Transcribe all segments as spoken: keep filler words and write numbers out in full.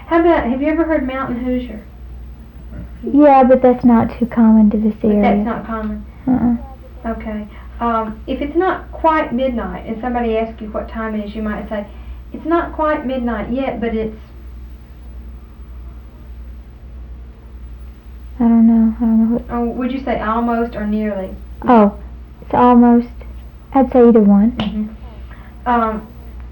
How about, have you ever heard Mountain Hoosier? Yeah, but that's not too common to this But area. that's not common. Uh-uh. Okay. Um, if it's not quite midnight and somebody asks you what time it is, you might say, it's not quite midnight yet, but it's... I don't know. I don't know what... Oh, would you say almost or nearly? Oh, it's almost... I'd say either one. Mm-hmm. Um,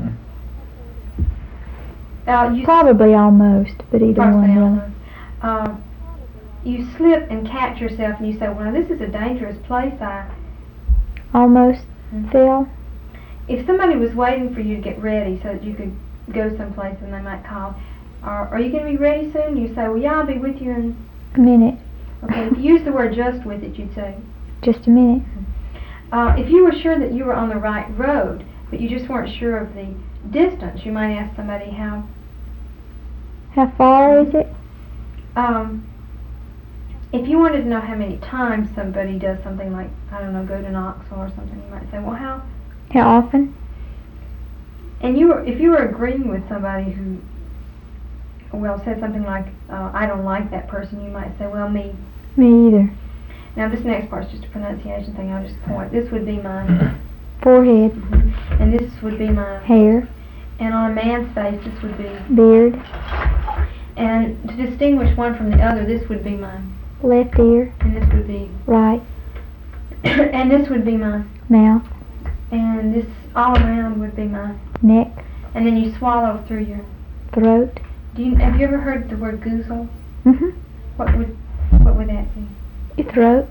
uh, you Probably almost, but either Probably one really. almost. Um, you slip and catch yourself and you say, well, this is a dangerous place. I Almost Mhm. fell. If somebody was waiting for you to get ready so that you could go someplace and they might call, are, are you going to be ready soon? You say, well, yeah, I'll be with you in... A minute. Okay, if you use the word just with it, you'd say... Just a minute. Uh, if you were sure that you were on the right road, but you just weren't sure of the distance, you might ask somebody how... How far is it? Um, if you wanted to know how many times somebody does something like, I don't know, go to Knoxville or something, you might say, well, how... How often? And you were, if you were agreeing with somebody who, well, said something like, uh, I don't like that person, you might say, well, me. Me either. Now this next part's just a pronunciation thing, I'll just point. This would be mine. Forehead. Mm-hmm. And this would be mine. Hair. And on a man's face, this would be... Beard. And to distinguish one from the other, this would be mine. Left ear. And this would be... Right. And this would be mine. Mouth. And this all around would be mine. Neck. And then you swallow through your... Throat. Do you, have you ever heard the word goozle? Mhm. What would what would that be? Your throat.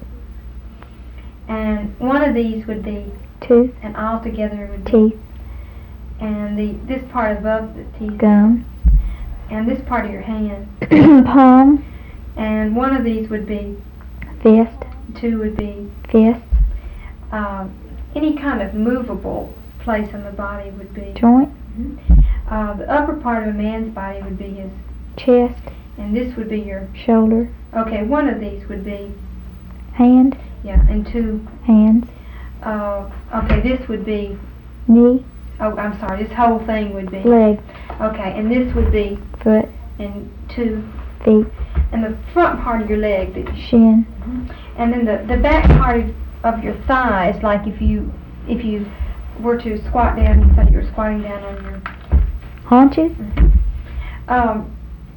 And one of these would be... Tooth. And all together would be... Teeth. And the this part above the teeth. Gum. And this part of your hand. Palm. And one of these would be... Fist. Two would be... Fist. Um, any kind of movable place on the body would be... Joint. Mm-hmm. Uh, the upper part of a man's body would be his... Chest. And this would be your... Shoulder. Okay, one of these would be... Hand. Yeah, and two... Hands. Uh, okay, this would be... Knee. Oh, I'm sorry, this whole thing would be... Leg. Okay, and this would be... Foot. And two... Feet. And the front part of your leg, the... Shin. Mm-hmm. And then the, the back part of, of your thighs, like if you if you were to squat down, you said you were squatting down on your... Haunches. Mm-hmm. Um,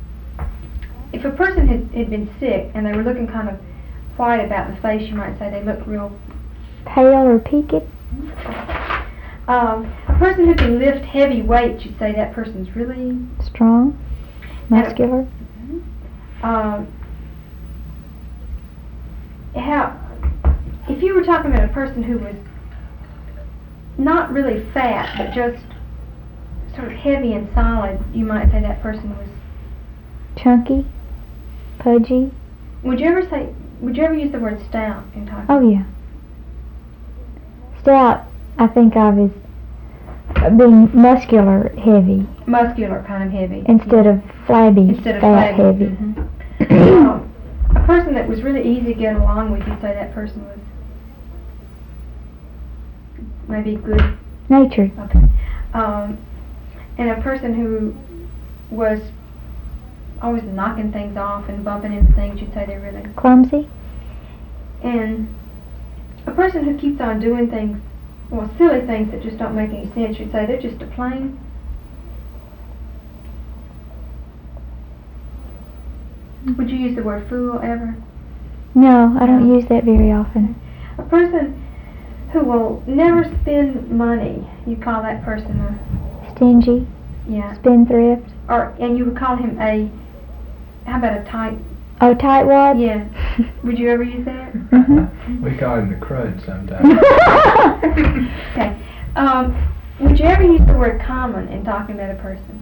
if a person had, had been sick and they were looking kind of white about the face, you might say they look real... Pale or peaked. Um, a person who can lift heavy weights, you'd say that person's really... Strong. Muscular. Um, how, if you were talking about a person who was not really fat, but just sort of heavy and solid, you might say that person was... Chunky. Pudgy. Would you ever say, would you ever use the word stout in talking? Oh yeah. Stout, I think of as being muscular, heavy, Muscular, kind of heavy. instead of flabby, Instead of fat, flabby. heavy. Mhm. um, a person that was really easy to get along with, you'd say that person was maybe good. Natured. Okay. Um, and a person who was always knocking things off and bumping into things, you'd say they're really... Clumsy. And a person who keeps on doing things, well, silly things that just don't make any sense, you'd say they're just a plain... Would you use the word fool ever? No, I don't use that very often. A person who will never spend money, you call that person a... Stingy. Yeah. Spendthrift. Or, and you would call him a... How about a tight... Oh, tightwad? Yeah. Would you ever use that? Mm-hmm. We call him the crud sometimes. Okay. Um, would you ever use the word common in talking about a person?